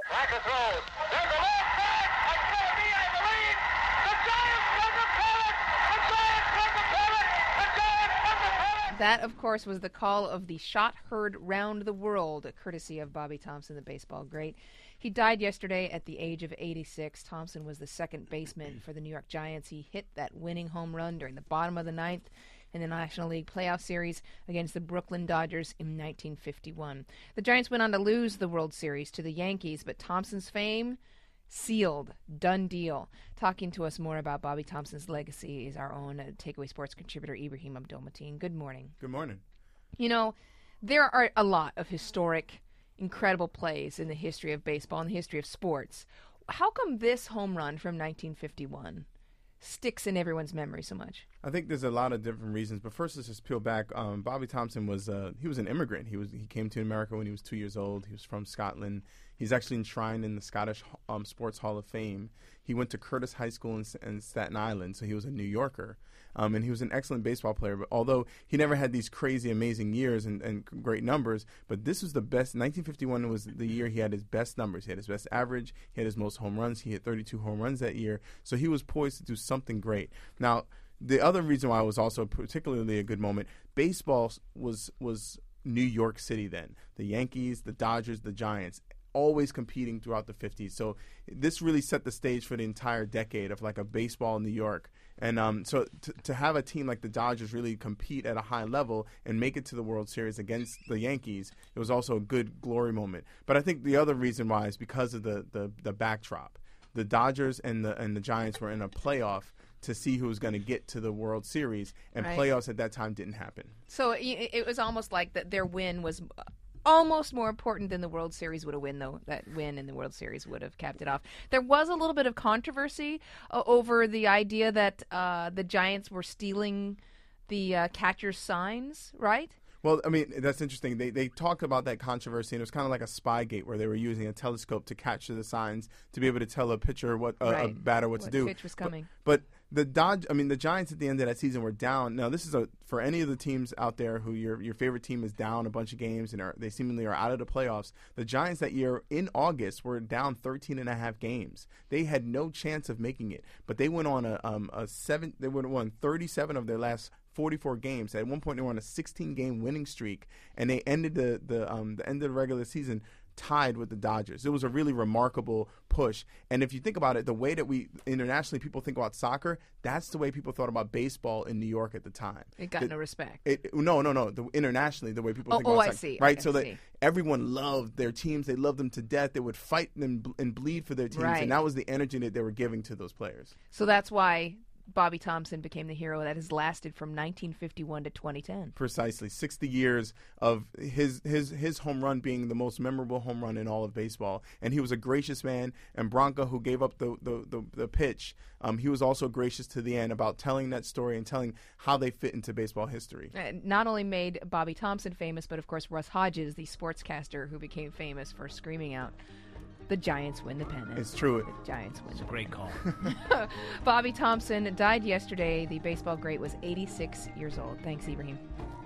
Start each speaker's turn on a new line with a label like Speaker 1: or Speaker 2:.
Speaker 1: Blanca throws. There's a long pass. It's going to be, I believe, the Giants win the pennant. The Giants win the pennant. The Giants win the pennant.
Speaker 2: That, of course, was the call of the shot heard round the world, courtesy of Bobby Thomson, the baseball great. He died yesterday at the age of 86. Thomson was the second baseman for the New York Giants. He hit that winning home run during the bottom of the ninth in the National League playoff series against the Brooklyn Dodgers in 1951. The Giants went on to lose the World Series to the Yankees, but Thomson's fame sealed, done deal. Talking to us more about Bobby Thomson's legacy is our own Takeaway Sports contributor, Ibrahim Abdul-Mateen. Good morning.
Speaker 3: Good morning.
Speaker 2: You know, there are a lot of historic, incredible plays in the history of baseball and the history of sports. How come this home run from 1951 sticks in everyone's memory so much?
Speaker 3: I think there's a lot of different reasons, but first let's just peel back. Bobby Thomson was he was an immigrant. He came to America when he was 2 years old. He was from Scotland. He's actually enshrined in the Scottish Sports Hall of Fame. He went to Curtis High School in Staten Island, so he was a New Yorker. And he was an excellent baseball player, but although he never had these crazy, amazing years and great numbers, but this was the best. 1951 was the year he had his best numbers. He had his best average. He had his most home runs. He hit 32 home runs that year. So he was poised to do something great. Now, the other reason why it was also particularly a good moment, baseball was New York City then. The Yankees, the Dodgers, the Giants, always competing throughout the 50s. So this really set the stage for the entire decade of like a baseball in New York. And so to have a team like the Dodgers really compete at a high level and make it to the World Series against the Yankees, it was also a good glory moment. But I think the other reason why is because of the backdrop. The Dodgers and the Giants were in a playoff to see who was going to get to the World Series, and
Speaker 2: right.
Speaker 3: Playoffs at that time didn't happen.
Speaker 2: So it was almost like that their win was almost more important than the World Series would have won, though. That win in the World Series would have capped it off. There was a little bit of controversy over the idea that the Giants were stealing the catcher's signs, right?
Speaker 3: Well, I mean, that's interesting. They talked about that controversy, and it was kind of like a Spygate where they were using a telescope to capture the signs to be able to tell a pitcher a batter what to do.
Speaker 2: Pitch was coming.
Speaker 3: But the Giants at the end of that season were down. Now, this is for any of the teams out there who your favorite team is down a bunch of games and they seemingly are out of the playoffs. The Giants that year in August were down 13 and a half games. They had no chance of making it, but they went on they won 37 of their last 44 games. At one point, they were on a 16-game winning streak, and they ended the end of the regular season tied with the Dodgers. It was a really remarkable push. And if you think about it, the way that we internationally people think about soccer, that's the way people thought about baseball in New York at the time.
Speaker 2: It got no respect.
Speaker 3: No. Internationally, the way people think about soccer.
Speaker 2: I see.
Speaker 3: Right? So that everyone loved their teams. They loved them to death. They would fight them and bleed for their teams.
Speaker 2: Right.
Speaker 3: And that was the energy that they were giving to those players.
Speaker 2: So that's why Bobby Thomson became the hero that has lasted from 1951 to 2010.
Speaker 3: Precisely. 60 years of his home run being the most memorable home run in all of baseball. And he was a gracious man. And Branca, who gave up the pitch, he was also gracious to the end about telling that story and telling how they fit into baseball history.
Speaker 2: Not only made Bobby Thomson famous, but of course Russ Hodges, the sportscaster who became famous for screaming out, "The Giants win the pennant."
Speaker 3: It's true.
Speaker 2: The Giants win.
Speaker 4: It's a great call.
Speaker 2: Bobby Thomson died yesterday. The baseball great was 86 years old. Thanks, Ibrahim.